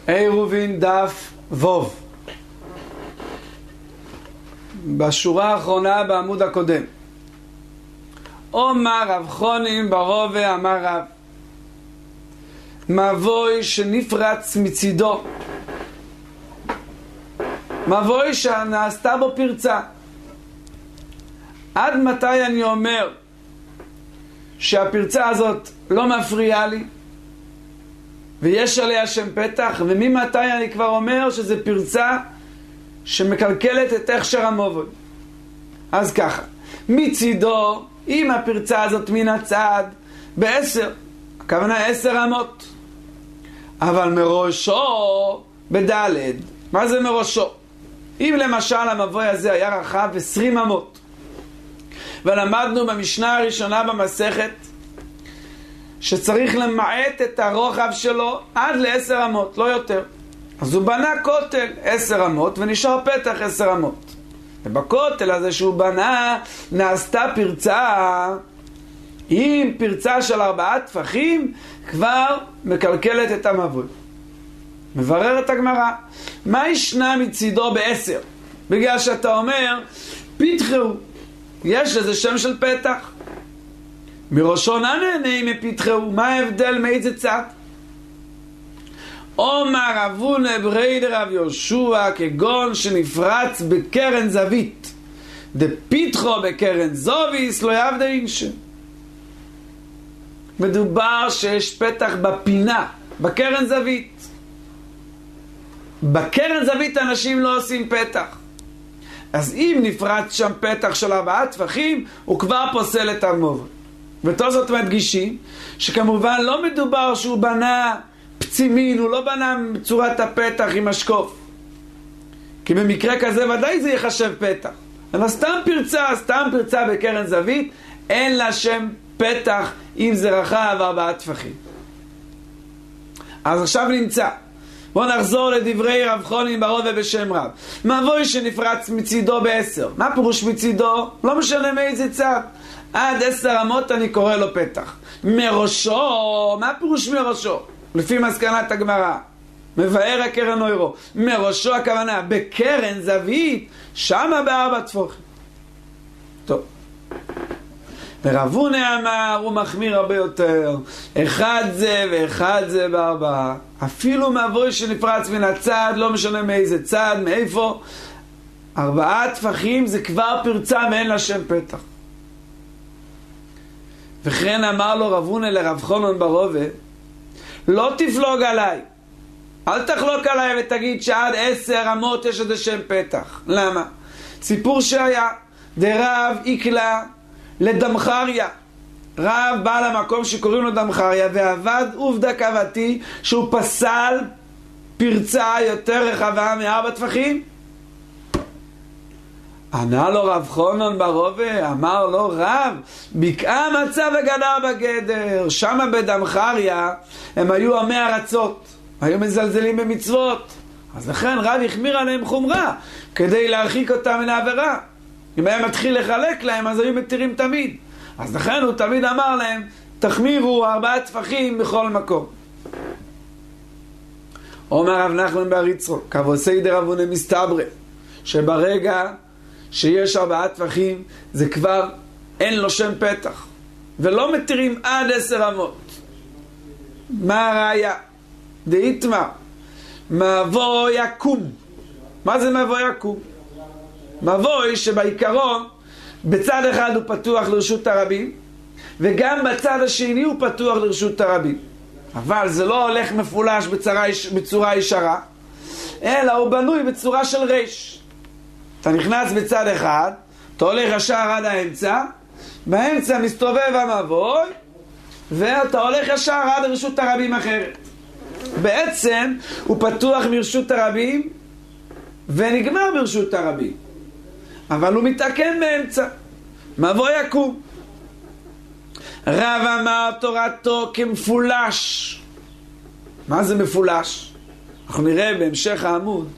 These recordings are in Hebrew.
עירובין דף ווב. בשורה האחרונה בעמוד הקודם. אומר רב חונים ברובה אמר רב, מבוי שנפרץ מצידו, מבוי שנעשתה בו פרצה. עד מתי אני אומר שהפרצה הזאת לא מפריעה לי ויש עליה שם פתח, וממתי אני כבר אומר שזה פרצה שמקלקלת את הכשר המובוי? אז ככה, מצידו, אם הפרצה הזאת מן הצד ב10, הכוונה 10 אמות, אבל מראשו ב-ד'. מה זה מראשו? אם למשל המבוי הזה היה רחב 20 אמות, ולמדנו במשנה הראשונה במסכת שצריך למעט את הרוחב שלו עד ל10 אמות, לא יותר. אז הוא בנה כותל 10 אמות ונשאר פתח 10 אמות. ובכותל הזה שהוא בנה נעשתה פרצה. אם פרצה של 4 טפחים כבר מקלקלת את המבוי. מבררת הגמרא, מה ישנה מצידו ב10? בגלל שאתה אומר פתחו, יש לזה שם של פתח. מראשו נהנה מפתחו, מה ההבדל מאיזה צד? אומר אבונה ברי דרב יהושע כגון שנפרץ בקרן זווית, דפיתחו בקרן זוביס לא יעבד אינשן. מדובר שיש פתח בפינה, בקרן זווית. בקרן זווית אנשים לא עושים פתח. אז אם נפרץ שם פתח של 4 טפחים, הוא כבר פוסל את המובוי. ותוספות מדגישים שכמובן לא מדובר שהוא בנה פצימין, הוא לא בנה צורת הפתח עם השקוף, כי במקרה כזה ודאי זה יחשב פתח. אבל סתם פרצה בקרן זווית, אין לה שם פתח אם זה רחב 4 טפחים. אז עכשיו נמצא, בואו נחזור לדברי רב חונים ברובה בשם רב. מבוי שנפרץ מצידו ב10, מה פירוש מצידו? לא משנה מאיזה צד, עד 10 אמות אני קורא לו פתח. מראשו, מה פירוש מראשו? לפי מסקנת הגמרא, מבאר הקרן אוירו, מראשו הכוונה בקרן זווית, שמה ב4 טפחים. טוב, ורבונה אמר, הוא מחמיר הרבה יותר, 1 זה ו1 זה ב4. אפילו מבוי שנפרץ מן הצד, לא משנה מאיזה צד, מאיפה, 4 טפחים זה כבר פרצה ואין לה שם פתח. וכן אמר לו רבונה לרב חונון ברובה, לא תפלוג עליי, אל תחלוק עליי ותגיד שעד 10 אמות יש איזה שם פתח. למה? סיפור שהיה, דרב איקלה לדמחריה, רב בא למקום שקוראים לו דמחריה ועבד עובדה קבתי שהוא פסל פרצה יותר רחבה מ4 טפחים. ענה לו רב חונון ברובה, אמר לו רב, בקעה מצא וגדר בגדר. שמה בדמחריה הם היו עמי ארצות, היו מזלזלים במצוות, אז לכן רב החמיר עליהם חומרה כדי להרחיק אותם מן העבירה. אם היה מתחיל לחלק להם אז היו מתירים תמיד, אז לכן הוא תמיד אמר להם תחמירו 4 טפחים בכל מקום. אומר רב נחמן בר יצחק, כבוסי דרבונה מסתברא, שברגע שיש 4 טפחים זה כבר אין לו שם פתח ולא מתירים עד 10 אמות. מה הראיה? דאיתמר מבוי יקום. מה זה מבוי יקום? מבוי שבעיקרון בצד אחד הוא פתוח לרשות הרבים וגם בצד השני הוא פתוח לרשות הרבים, אבל זה לא הולך מפולש בצורה ישרה, אלא הוא בנוי בצורה של רש. אתה נכנס בצד אחד, אתה הולך ישר עד האמצע, באמצע מסתובב המבוי ואתה הולך ישר עד רשות הרבים אחרת. בעצם הוא פתוח מרשות הרבים ונגמר ברשות הרבים, אבל הוא מתעקן באמצע. מבוי יקום. רב אמר תורתו כמפולש. מה זה מפולש? אנחנו נראה בהמשך העמוד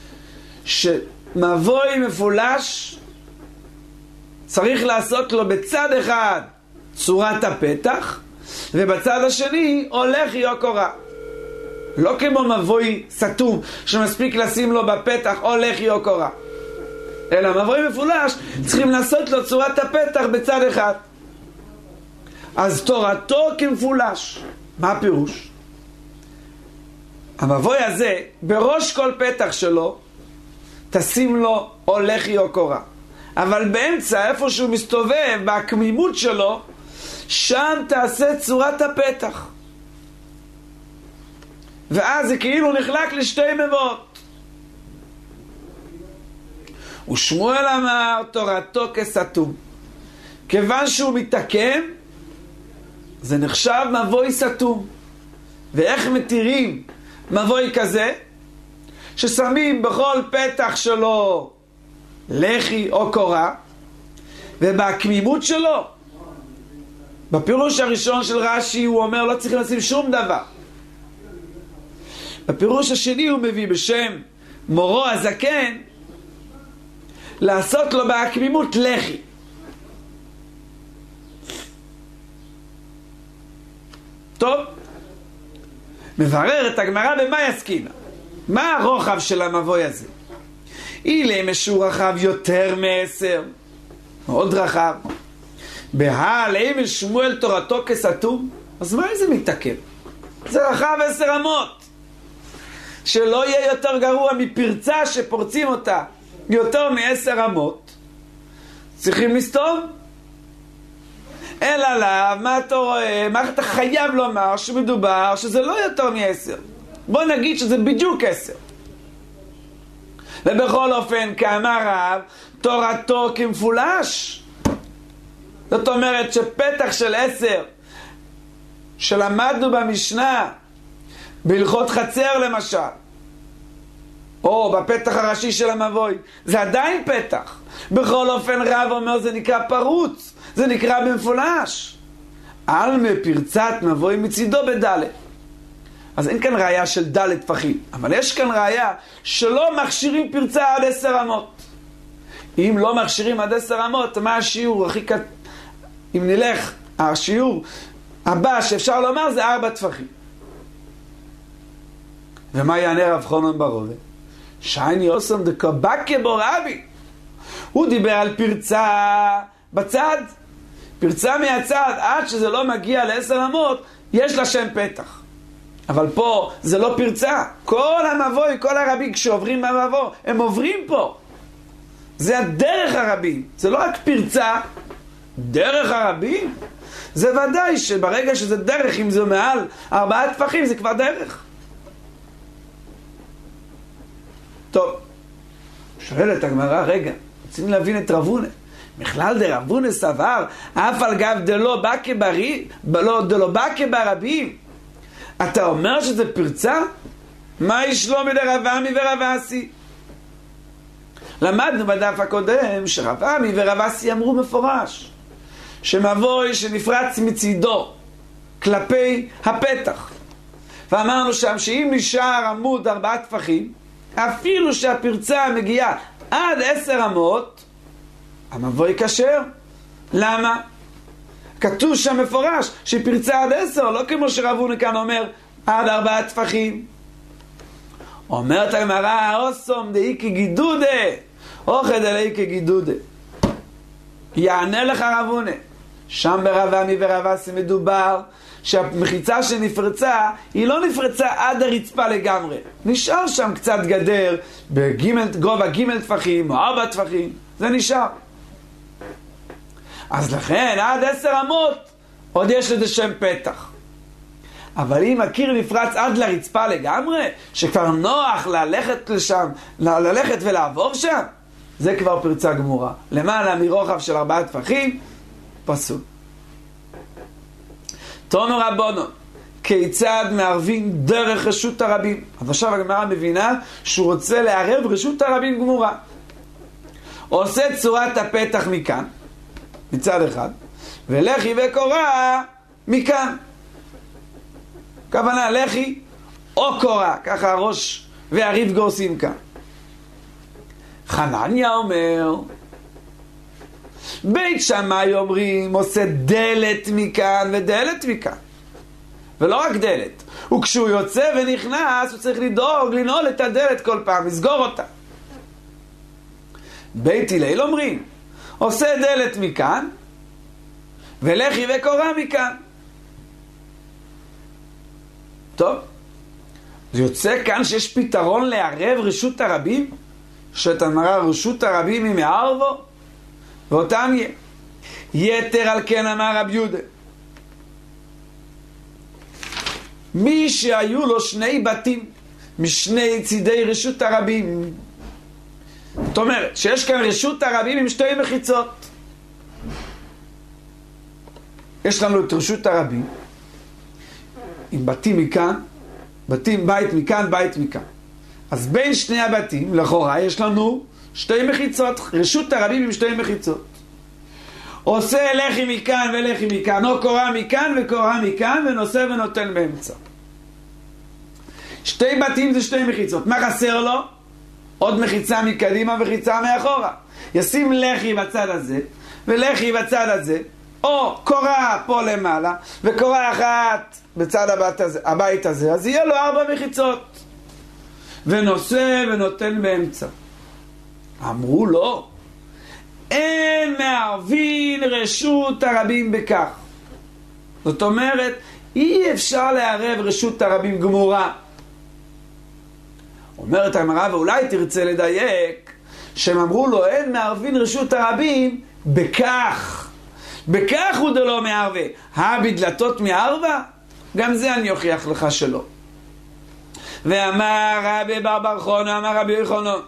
שמבוי מפולש צריך לעשות לו בצד אחד צורת הפתח ובצד השני הולך יוקרה. לא כמו מבוי סתום שמספיק לשים לו בפתח או לחי או קורה, אלא מבוי מפולש צריכים לעשות לו צורת הפתח בצד אחד. אז תורתו כמפולש. מה הפירוש? המבוי הזה בראש כל פתח שלו תשים לו או לחי או קורה, אבל באמצע איפה שהוא מסתובב בהקמימות שלו שם תעשה צורת הפתח, ואז זה כאילו נחלק לשתי מבואות. ושמואל אמר תורתו כסתום, כיוון שהוא מתקם זה נחשב מבוי סתום. ואיך מתירים מבוי כזה? ששמים בכל פתח שלו לחי או קורה, ובהקמימות שלו, בפירוש הראשון של רש"י הוא אומר לא צריך לשים שום דבר. בפירוש השני הוא מביא בשם מורו הזקן לעשות לו בהקמימות לחי. טוב, מברר את הגמרא במה יסקינה. מה הרוחב של המבוי הזה? אילה משהו רחב יותר מ10, מאוד רחב. בהעלם שמואל תורתו כסתום, אז מה זה מתעכב? זה רחב 10 אמות. שלא יהיה יותר גרוע מפרצה שפורצים אותה יותר מ10 אמות, צריכים לסתום. אלא לה, מה אתה רואה? מה אתה חייב לומר שמדובר שזה לא יותר מ10? בוא נגיד שזה בדיוק 10. ובכל אופן, כאמר רב, תורתו כמפולש. זאת אומרת שפתח של 10 שלמדנו במשנה בהלכות חצר למשל, או בפתח הראשי של המבוי, זה עדיין פתח. בכל אופן רב אומר זה נקרא פרוץ, זה נקרא במפולש. על מפרצת מבוי מצידו בדלת. אז אין כאן ראיה של דלת טפחים, אבל יש כאן ראיה שלא מכשירים פרצה עד 10 אמות. אם לא מכשירים עד 10 אמות, מה השיעור הכי אם נלך, השיעור הבא שאפשר לומר זה 4 טפחים. ומה יענה רב חנן בר רובע? שייני עושם דקבקה בו רבי. הוא דיבר על פרצה בצד, פרצה מהצד, עד שזה לא מגיע ל10 אמות, יש לה שם פתח. אבל פה זה לא פרצה. כל המבוי, כל הרבים כשעוברים במבוא, הם עוברים פה. זה הדרך הרבים. זה לא רק פרצה, דרך הרבים. זה ודאי שברגע שזה דרך, אם זה מעל 4 טפחים, זה כבר דרך. טוב, שואלת הגמרא, רגע, רוצים להבין את רב הונא. בכלל דרב הונא סבר, אף על גב דלא בקה ברבים. אתה אומר שזה פרצה? מה ישלום מדרב עמי ורב אסי? למדנו בדף הקודם שרב עמי ורב אסי אמרו מפורש שמבוי שנפרץ מצידו כלפי הפתח, ואמרנו שם שאם נשאר עמוד 4 טפחים, אפילו שהפרצה מגיעה עד 10 אמות, המבוי כשר. למה? כתוב שם מפורש שפרצה עד 10, לא כמו שרב הונא כאן אומר עד 4 טפחים. אומרת הגמרא, אוסום דאי כגידודה אוכד אלי כגידודה. יענה לך רב הונא, שם ברב עמי ורב אסי מדובר שהמחיצה שנפרצה היא לא נפרצה עד הרצפה לגמרי, נשאר שם קצת גדר בגובה ג' טפחים או 4 טפחים, זה נשאר. אז לכן עד 10 אמות עוד יש לזה שם פתח. אבל אם הקיר נפרץ עד לרצפה לגמרי, שכבר נוח ללכת לשם, ללכת ולעבור שם, זה כבר פרצה גמורה. למעלה מרוחב של 4 טפחים, פסול. תונו רבונו, כיצד מערבים דרך רשות הרבים? אז עכשיו הגמרא מבינה שהוא רוצה לערב רשות הרבים גמורה. עושה צורת הפתח מכאן, מצד אחד, ולחי וקורה מכאן. כוונה לחי או קורה, ככה הראש והריב גורסים כאן. חנניה אומר, בית שמאי אומרים עושה דלת מכאן ודלת מכאן, ולא רק דלת, וכשהוא יוצא ונכנס, הוא צריך לדאוג, לנעול את הדלת כל פעם, לסגור אותה. בית הלל אומרים, עושה דלת מכאן, ולכי וקורא מכאן. טוב, זה יוצא כאן שיש פתרון לערב רשות הרבים, שאת אמרה רשות הרבים היא מערבו, ואותם יהיה. יתר על כן אמר רב יהודה, מי שהיו לו שני בתים משני צידי רשות הרבים, זאת אומרת שיש כאן רשות הרבים עם שתי מחיצות. יש לנו את רשות הרבים עם בתים מכאן, בית מכאן, בית מכאן. אז בין שני הבתים לכאורה יש לנו שתי מחיצות, רשות הרבים עם שתי מחיצות. עושה לחי מכאן ולחי מכאן, או קורא מכאן וקורא מכאן, ונושא ונותן באמצע. שתי בתים זה שתי מחיצות. מה חסר לו? עוד מחיצה מקדימה ומחיצה מאחורה. ישים לחי בצד הזה ולחי בצד הזה, או קורא פה למעלה וקורא אחת בצד הבית הזה, אז יהיה לו 4 מחיצות, ונושא ונותן באמצע. אמרו לו, אין מערבין רשות הרבים בכך. זאת אומרת, אי אפשר לערב רשות הרבים גמורה. אומרת הגמרא, ואולי תרצה לדייק, שהם אמרו לו, אין מערבין רשות הרבים בכך. בכך הוא דלא מערבה. בדלתות מערבה? גם זה אני אוכיח לך שלא. ואמר רבי בר חונה, אמר רבי יוחנן,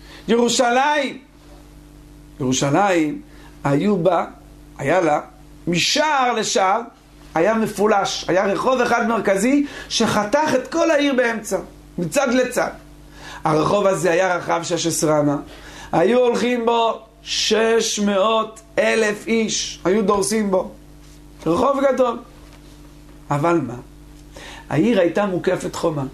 ירושלים היה לה משער לשער, היה מפולש, היה רחוב אחד מרכזי שחתך את כל העיר באמצע, מצד לצד. הרחוב הזה היה רחב 16 אמה, היו הולכים בו 600,000 איש, היו דורסים בו, רחוב גדול. אבל מה? העיר הייתה מוקפת חומה,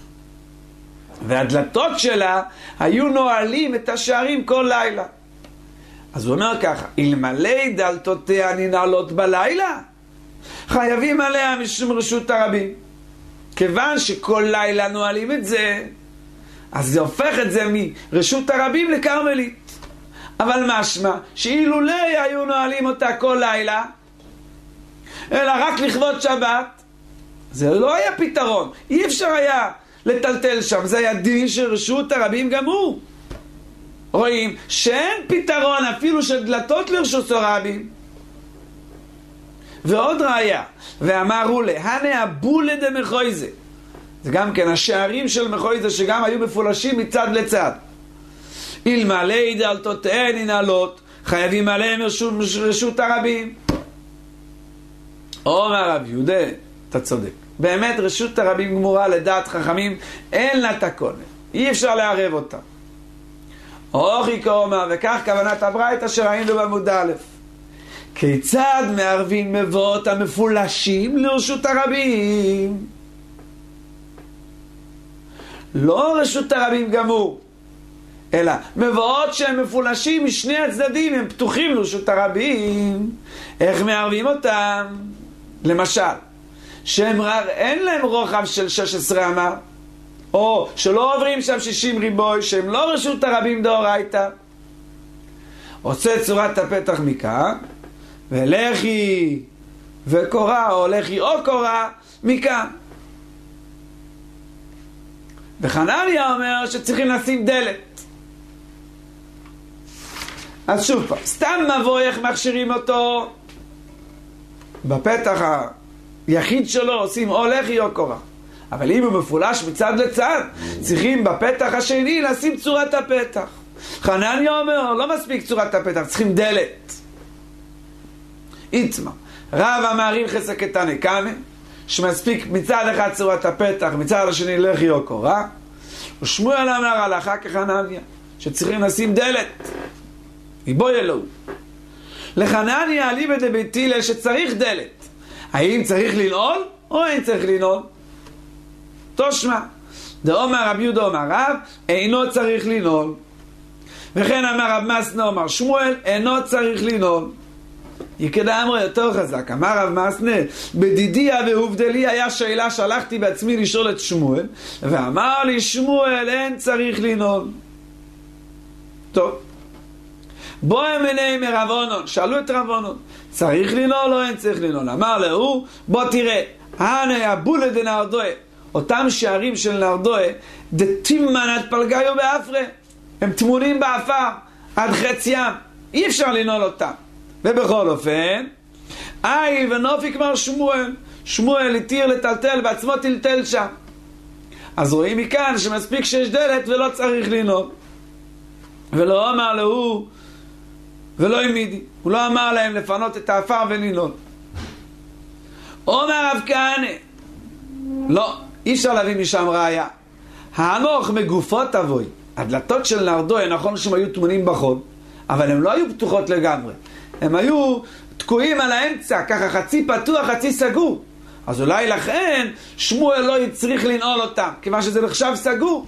והדלתות שלה היו נועלים את השערים כל לילה. אז הוא אומר ככה, אלמלא דלתותיה ננעלות בלילה, חייבים עליה משום רשות הרבים. כיוון שכל לילה נועלים את זה, אז זה הופך את זה מרשות הרבים לקרמלית. אבל משמע שאילולא היו נועלים אותה כל לילה, אלא רק לכבוד שבת, זה לא היה פתרון. אי אפשר היה לטלטל שם, זה היה דין של רשות הרבים גם הוא. רואים שאין פתרון אפילו של דלתות לרשות הרבים. ועוד ראיה, ואמרו להנה הבולה דמחויזה, זה גם כן השערים של מחויזה שגם היו מפולשים מצד לצד. אלמלא דלתותיהן ננעלות, חייבים עליהם רשות הרבים. אומר רב יהודה, אתה צודק, באמת רשות הרבים גמורה לדעת חכמים, אין לה תקונה, אי אפשר לערב אותה. אוכי כאומר, וכך כוונת הברייתא שראינו בעמוד א', כיצד מערבים מבואות המפולשים לרשות הרבים? לא רשות הרבים גמור, אלא מבואות שהם מפולשים משני הצדדים, הם פתוחים לרשות הרבים. איך מערבים אותם? למשל, שהם אין להם רוחב של 16 אמה, או שלא עוברים שם 60 ריבוי, שהם לא רשות הרבים דאורייתא. עושה צורת הפתח מכאן, ולכי וקורא, או לכי או קורא מכאן. וחנניה אומר שצריכים לשים דלת. אז שוב פעם, סתם מבוא איך מכשירים אותו, בפתח היחיד שלו עושים או לכי או קורא. אבל אם הוא מפולש מצד לצד, צריכים בפתח השני לשים צורת הפתח. חנניה אומר, לא מספיק צורת הפתח, צריכים דלת. איתמה, רב אמר הלכות קטני קמא, שמספיק מצד אחד צורת הפתח, מצד השני לכי או קורא. ושמואל אמר הלכה כחנניה, שצריכים לשים דלת. יבוא אלוהו. לחנניה אליבא דבית הלל שצריך דלת. האם צריך לנעול או אין צריך לנעול? תושמע, דאמר רב יהודה אמר רב, אינו צריך לנעול. וכן אמר רב מסנה אמר שמואל, אינו צריך לנעול. יקדה אמרו יותר חזק. אמר רב מסנה, בדידיה והובדלי היה שאלה שהלכתי בעצמי לשאול את שמואל, ואמר לי שמואל אין צריך לנעול. טוב, בוא אמני מרבונון, שאלו את רבונון, צריך לנעול או אין צריך לנעול? אמר לו, בוא תראה, הנה הבולה דנרדואה, אותם שערים של נרדואה, דתימן עד פלגיו באפרה, הם תמונים באפר, עד חציים, אי אפשר לנעול אותם. ובכל אופן, ונופיק מר שמואל, שמואל התיר לטלטל בעצמו טלטל שם. אז רואים מכאן שמספיק שיש דלת ולא צריך לנעול. ולא אמר לו, ולא העמידי, הוא לא אמר להם לפנות את האפר ולנעול. אומר רב כהנא, לא, אי אפשר להביא משם ראיה. הנוח מגופות אבוי, הדלתות של נרדואה, נכון שהם היו טמונים בחול, אבל הם לא היו פתוחות לגמרי, הם היו תקועים על האמצע, ככה חצי פתוח, חצי סגור. אז אולי לכן שמואל לא צריך לנעול אותם, כיוון שזה נחשב סגור.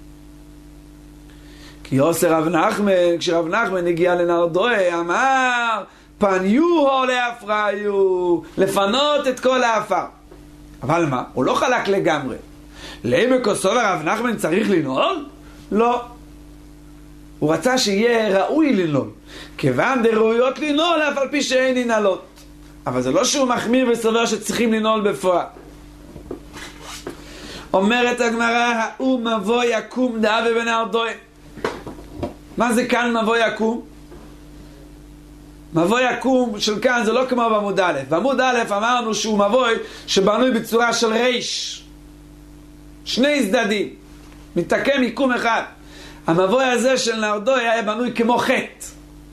כי עושה רב נחמן, כשרב נחמן הגיע לנרדואה, אמר, פניוהו לאפריו, לפנות את כל האפר. אבל מה? הוא לא חלק לגמרי. לעמק רב נחמן צריך לנעול? לא. הוא רצה שיהיה ראוי לנעול. כיוון דראויות לנעול, אף על פי שאין ננעלות. אבל זה לא שהוא מחמיר וסובר שצריכים לנעול בפועל. אומרת הגמרא, הוא מבוא יקום דאבה בנרדואה. מה זה כאן מבוא יקום? מבוא יקום של כאן זה לא כמו בעמוד א'. בעמוד א' אמרנו שהוא מבוא שבנוי בצורה של ריש. שני צדדים. מתקם יקום אחד. המבוא הזה של נרדואה היה בנוי כמו חטא.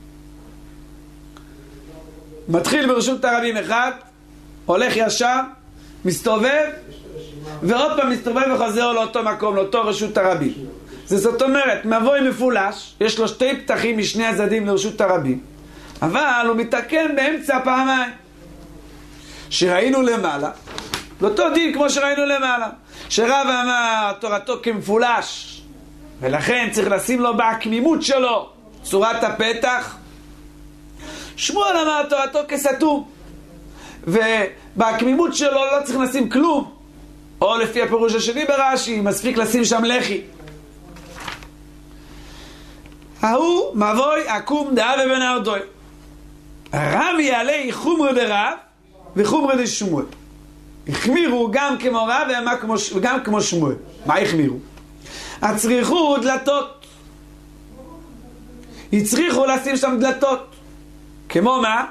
מתחיל ברשות הרבים אחד, הולך ישר, מסתובב, ועוד פעם מסתובב וחוזר לאותו מקום, לאותו רשות הרבים. זאת אומרת, מבוא מפולש, יש לו שתי פתחים משני הצדדים לרשות הרבים, אבל הוא מתקם באמצע פעמיים. שראינו למעלה, לאותו דין כמו שראינו למעלה, שרב אמר תורתו כמפולש, ולכן צריך לשים לו בהקמימות שלו צורת הפתח. שמואל אמר תורתו כסתום, ובהקמימות שלו לא צריך לשים כלום, או לפי הפירוש השני ברש"י, מספיק לשים שם לחי. ההוא מבוי עקום דאבה בנרדואה. הרב יעלה חומרא דרב וחומרא דשמואל. החמירו גם כמו רב וגם כמו שמואל. מה החמירו? הצריכו דלתות. הצריכו לשים שם דלתות. כמו מה?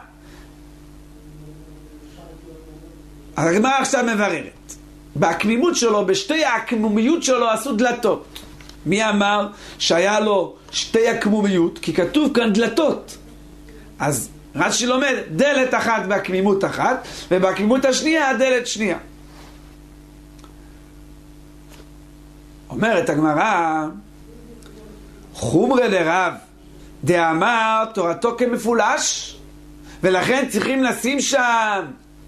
הגמרא עכשיו מבררת. בהקמימות שלו, בשתי הקמומיות שלו עשו דלתות. מי אמר שהיה לו שתי הקמומיות? כי כתוב כאן דלתות. אז רש"י לומד דלת אחת בהקמימות אחת, ובהקמימות השנייה דלת שנייה. אומרת הגמרא, חומרא דרב דאמר תורתו כמפולש, ולכן צריכים לשים שם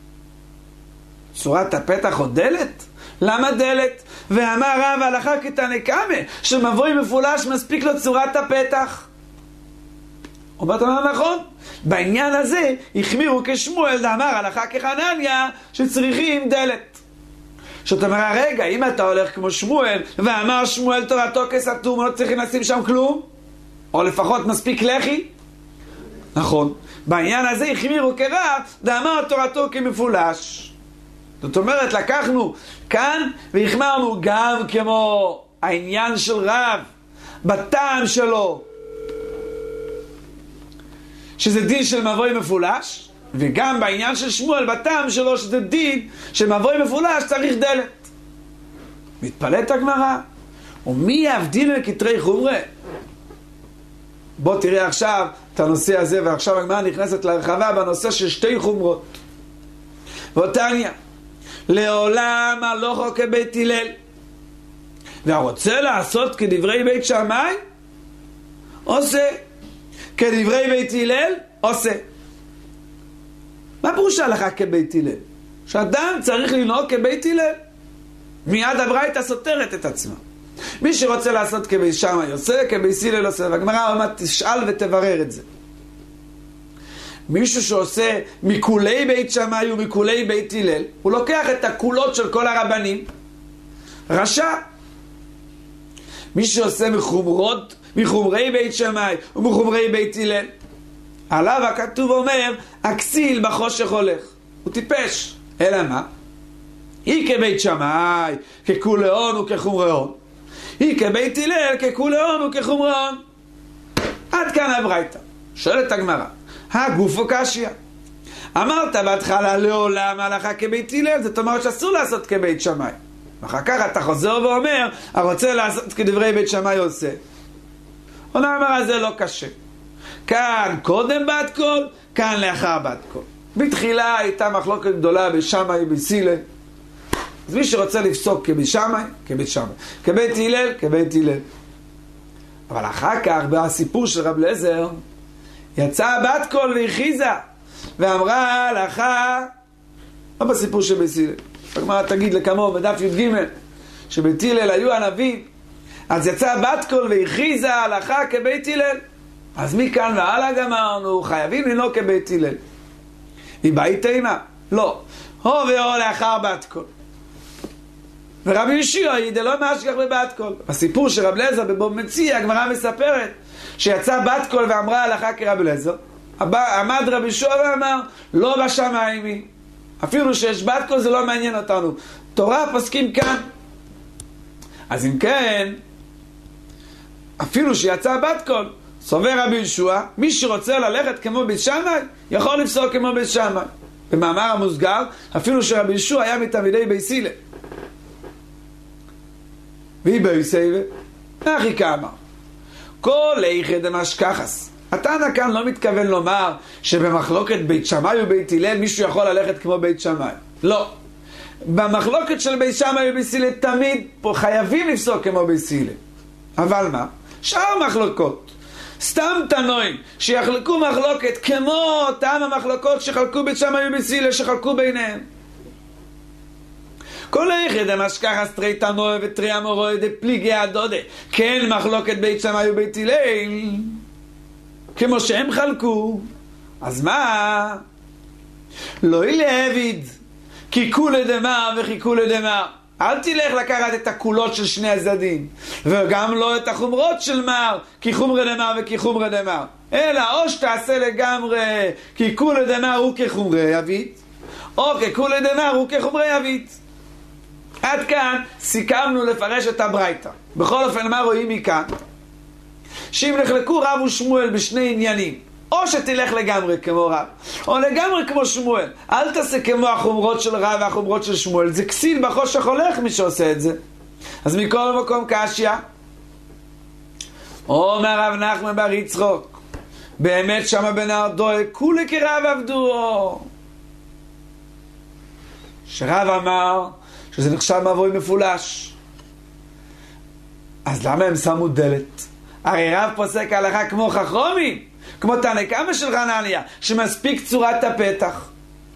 צורת הפתח או דלת? למה דלת? ואמר רב הלכה כתנקמה, שמבוי מפולש מספיק לו צורת הפתח. אומרת אמר נכון, בעניין הזה החמירו כשמואל דאמר הלכה כחנניה שצריכים דלת. זאת אומרת, רגע, אם אתה הולך כמו שמואל ואמר שמואל תורתו כסתום, לא צריכים לשים שם כלום, או לפחות מספיק לחי, נכון, בעניין הזה החמירו כרב דאמר תורתו כמפולש. זאת אומרת, לקחנו כאן והחמרנו גם כמו העניין של רב בטעם שלו, שזה דין של מבוי מפולש, וגם בעניין של שמואל בטעם שלו שזה דין של מבוי מפולש צריך דלת. מתפלאת הגמרא, ומי יבדיל מכתרי חומרה? בוא תראה עכשיו את הנושא הזה, ועכשיו הגמרא נכנסת להרחבה בנושא של שתי חומרות. ואותניה, לעולם הלכו כבית הלל, והרוצה לעשות כדברי בית שמאי, עושה. כדברי בית הלל, עושה. מה פירוש ההלכה כבית הלל? שאדם צריך לנהוג כבית הלל. מיד הברייתא סותרת את עצמה. מי שרוצה לעשות כבית שמאי עושה, כבית הלל עושה. והגמרא אומרת תשאל ותברר את זה. מישהו שעושה מכולי בית שמאי ומכולי בית הלל, הוא לוקח את הקולות של כל הרבנים, רשע. מי שעושה מחומרי בית שמאי ומחומרי בית הלל, עליו הכתוב אומר, הכסיל בחושך הולך. הוא טיפש. אלא מה? היא כבית שמאי, ככולאון וכחומראון. היא כבית הלל, ככולאון וכחומראון. עד כאן הברייתא. שואלת הגמרא, הגוף קשיא. אמרת בהתחלה לעולם הלכה כבית הלל, זאת אומרת שאסור לעשות כבית שמאי. ואחר כך אתה חוזר ואומר, הרוצה לעשות כדברי בית שמאי עושה. עונה הגמרא, זה לא קשה. כאן קודם בת קול, כאן לאחר בת קול. בתחילה הייתה מחלוקת גדולה בשמאי ובסילה. אז מי שרוצה לפסוק כבית שמאי, כבית שמאי. כבית הלל, כבית הלל. אבל אחר כך, בסיפור של רב אליעזר, יצאה בת קול והכריזה, ואמרה הלכה, לא בסיפור של בסילה. הגמרא תגיד לכמו בדף י"ג, שבית הלל היו הנביאים, אז יצאה בת קול והכריזה הלכה כבית הלל. אז מכאן והלאה גמרנו, חייבים לנהוג כבית הלל. היא באי תימה? לא. הו ואו לאחר בת קול. ורבי יהושע לא משכח בבת קול. בסיפור של רב אליעזר בבוב מציעא, הגמרא מספרת שיצא בת קול ואמרה הלכה כרב אליעזר. עמד רבי יהושע ואמר, לא בשמיים היא. אפילו שיש בת קול זה לא מעניין אותנו. תורה פוסקים כאן. אז אם כן, אפילו שיצא בת קול, סובר רבי יהושע, מי שרוצה ללכת כמו בית שמאי, יכול לפסוק כמו בית שמאי. במאמר המוסגר, אפילו שרבי יהושע היה מתלמידי בית הלל. והיא בייסייבה, אחי כאמר, כל איכא דמשכחס. התנא כאן לא מתכוון לומר שבמחלוקת בית שמאי ובית הלל מישהו יכול ללכת כמו בית שמאי. לא. במחלוקת של בית שמאי ובית הלל תמיד פה חייבים לפסוק כמו בית הלל. אבל מה? שאר מחלוקות. סתם תנועים שיחלקו מחלוקת כמו אותם המחלוקות שחלקו בית שמאי ובית הלל שחלקו ביניהם. כל איכא דמשכחס תרי תנועה ותרי אמורוי דפליגי הדודה. כן מחלוקת בית שמאי ובית הלל כמו שהם חלקו. אז מה? לא ילהביד כי כולי דמר וכי כולי דמר. אל תלך לקחת את הקולות של שני הצדדים, וגם לא את החומרות של מר, כי חומרי דמר וכי חומרי דמר, אלא או שתעשה לגמרי כי כולי דמר הוא כחומרי יבית, או ככולי דמר הוא כחומרי יבית. עד כאן סיכמנו לפרש את הברייתא. בכל אופן, מה רואים מכאן? שאם נחלקו רב ושמואל בשני עניינים, או שתלך לגמרי כמו רב, או לגמרי כמו שמואל. אל תעשה כמו החומרות של רב והחומרות של שמואל. זה כסיל בחושך הולך מי שעושה את זה. אז מכל מקום קשיא. אומר רב נחמן בר יצחוק, באמת שמה בנהר דואק, כולי כרב עבדו. שרב אמר שזה נחשב מבוי מפולש. אז למה הם שמו דלת? הרי רב פוסק הלכה כמו חכרומי, כמו תנא קמא של חנניה, שמספיק צורת הפתח.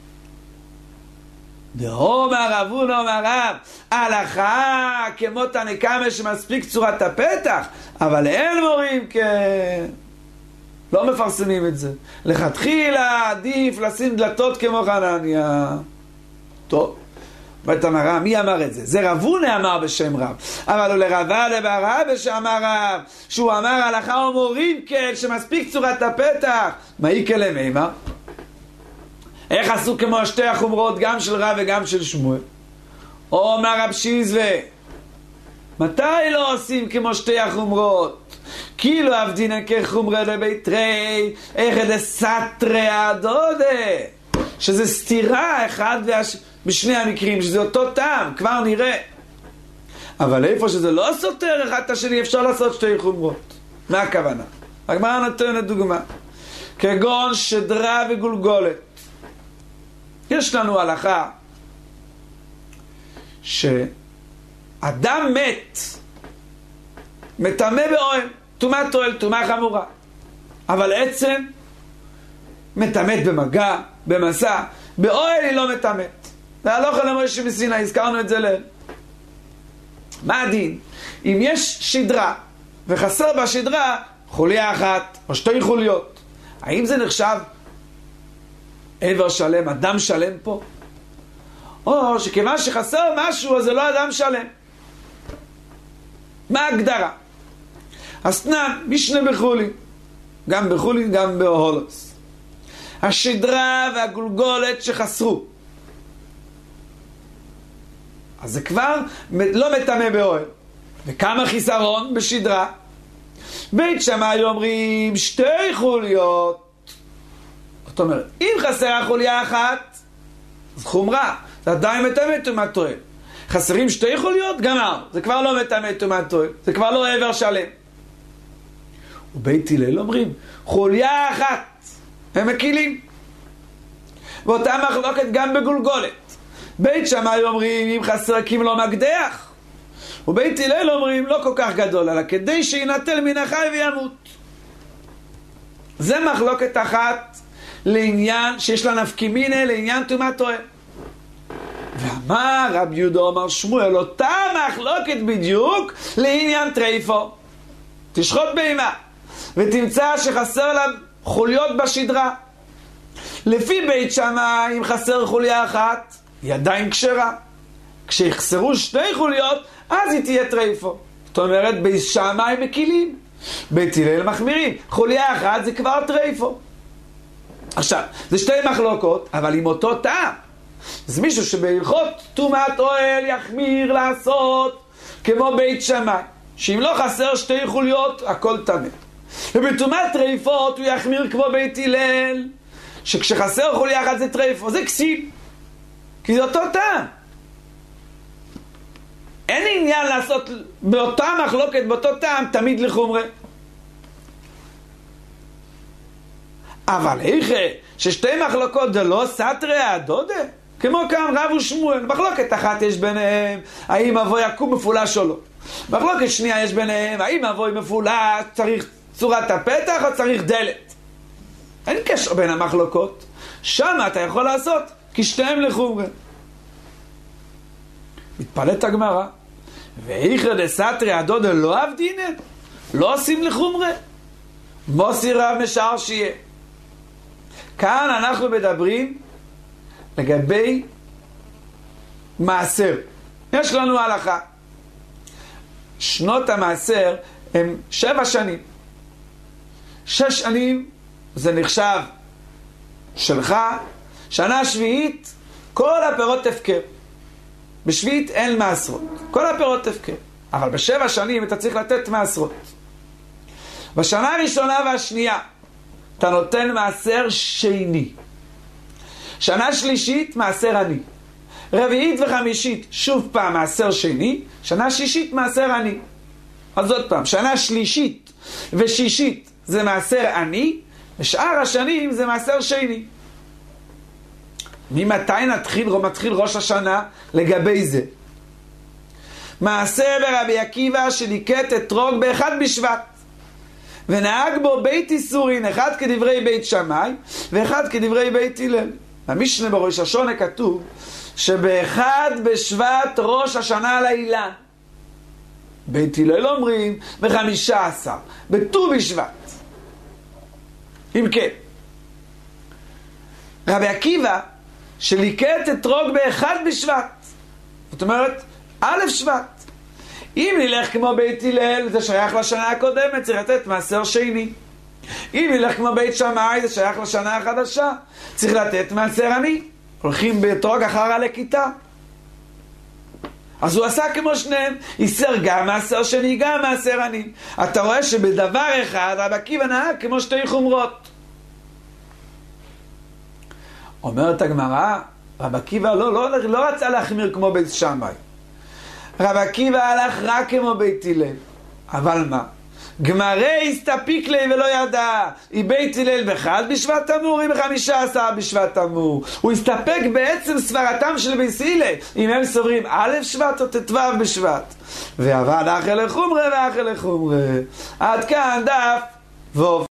דאמר רב הונא אמר רב, הלכה כמו תנא קמא שמספיק צורת הפתח, אבל אין מורים לא מפרסמים את זה. לכתחילה עדיף לשים דלתות כמו חנניה. טוב, ותמרה, מי אמר את זה? זה רב הונא אמר בשם רב. אבל הוא לרבה לברב שאמר רב, שהוא אמר הלכה ומורים כן, שמספיק צורת הפתח. מה איקא למימר? איך עשו כמו שתי החומרות, גם של רב וגם של שמואל? או אמר רב שיזווה, מתי לא עושים כמו שתי החומרות? כאילו עבדינן כחומרי לבית רי, איך דסתרי הדודה, שזה סתירה אחד בשני המקרים, שזה אותו טעם, כבר נראה. אבל איפה שזה לא סותר אחד את השני, אפשר לעשות שתי חומרות. מה הכוונה? הגמרא נותנת דוגמה. כגון שדרה וגולגולת. יש לנו הלכה שאדם מת, מטמא באוהל, טומאת אוהל, טומאה חמורה. אבל עצם מטמאת במגע, במסע, באוהל היא לא מטמאת. זה הלכה למשה מסיני, הזכרנו את זה לב. מה הדין? אם יש שדרה וחסר בשדרה חוליה אחת או שתי חוליות, האם זה נחשב עבר שלם, אדם שלם פה? או שכיוון שחסר משהו, אז זה לא אדם שלם. מה ההגדרה? אסנן, משנה בחולין, גם בחולין, גם בהולוס. השדרה והגולגולת שחסרו. אז זה כבר לא מטמא באוהל. וכמה חיסרון בשדרה? בית שמאי אומרים 2 חוליות. זאת אומרת, אם חסרה חוליה אחת, אז חומרה, זה עדיין מטמא טומאת אוהל. חסרים 2 חוליות, גמר, זה כבר לא מטמא טומאת אוהל, זה כבר לא עבר שלם. ובית הלל אומרים, חוליה אחת, הם מקילים. ואותה מחלוקת גם בגולגולת. בית שמאי אומרים, אם חסר קים לא מקדח. ובית הלל אומרים, לא כל כך גדול, אלא כדי שינטל מן החי וימות. זה מחלוקת אחת לעניין שיש לה נפקא מינה לעניין טומאת אוהל. ואמר רב יהודה אמר שמואל, אותה מחלוקת בדיוק לעניין טרייפו. תשחוט בהמה ותמצא שחסר לה חוליות בשדרה. לפי בית שמאי, אם חסר חוליה אחת, היא עדיין כשרה. כשיחסרו 2 חוליות, אז היא תהיה טרייפו. זאת אומרת, בית שמאי מקילים, בית הלל מחמירים. חוליה אחת זה כבר טרייפו. עכשיו, זה 2 מחלוקות, אבל עם אותו טעם. אז מישהו שבהלכות טומאת אוהל יחמיר לעשות כמו בית שמאי, שאם לא חסר 2 חוליות, הכל טמא. ובטומאת טרייפות הוא יחמיר כמו בית הלל, שכשחסר חוליה אחת זה טרייפו, זה כסיל. כי זה אותו טעם. אין עניין לעשות באותה מחלוקת, באותו טעם, תמיד לחומרה. אבל איך ש2 מחלוקות זה לא סתרי הדודה? כמו כאן רב ושמואל, מחלוקת אחת יש ביניהם, האם אבוי יקום מפולש או לא. מחלוקת שנייה יש ביניהם, האם אבוי מפולש צריך צורת הפתח או צריך דלת. אין קשר בין המחלוקות. שם אתה יכול לעשות, כי 2 לחומרה. מתפלאת הגמרא, ואיכא דסתרי הדודה לא אבדינן, לא עושים לחומרה. מוסי רב משאר שיהיה. כאן אנחנו מדברים לגבי מעשר. יש לנו הלכה. שנות המעשר הם 7 שנים. 6 שנים זה נחשב שלך. שנה שביעית כל הפירות תפקר. בשביעית אין מעשרות. כל הפירות תפקר. אבל ב7 שנים אתה צריך לתת מעשרות. בשנה הראשונה והשנייה אתה נותן מעשר שני. שנה שלישית מעשר עני. רביעית וחמישית שוב פעם מעשר שני. שנה שישית מעשר עני. אז עוד פעם, שנה שלישית ושישית זה מעשר עני, ושאר השנים זה מעשר שני. ממתי מתחיל ראש השנה לגבי זה? מעשר ברבי עקיבא שליקט אתרוג באחד בשבט, ונהג בו בית איסורין, אחד כדברי בית שמאי ואחד כדברי בית הלל. במשנה בראש השונה כתוב שבאחד בשבט ראש השנה לאילן. בית הלל אומרים ב15 בט"ו בשבט. אם כן, רבי עקיבא שליקט אתרוג באחד בשבט, זאת אומרת א' שבט. אם נלך כמו בית הלל, זה שייך לשנה הקודמת, צריך לתת מעשר שני. אם נלך כמו בית שמאי, זה שייך לשנה החדשה, צריך לתת מעשר עני. הולכים באתרוג אחר הלקיטה. אז הוא עשה כמו שניהם, ייסר גם מעשר שני, גם מעשר עני. אתה רואה שבדבר אחד רבי עקיבא נהג כמו 2 חומרות. אומרת הגמרא, רבי עקיבא לא רצה להחמיר כמו בית שמאי. רבי עקיבא הלך רק כמו בית הלל. אבל מה? גמרי הסתפיק לי ולא ידע. היא בית הלל באחד בשבט תמור, היא ב15 בשבט תמור. הוא הסתפק בעצם סברתם של בית הלל, אם הם סוברים א' שבט או ט"ו בשבט. ועבד אחר לחומרה ואחר לחומרה. עד כאן דף ו'.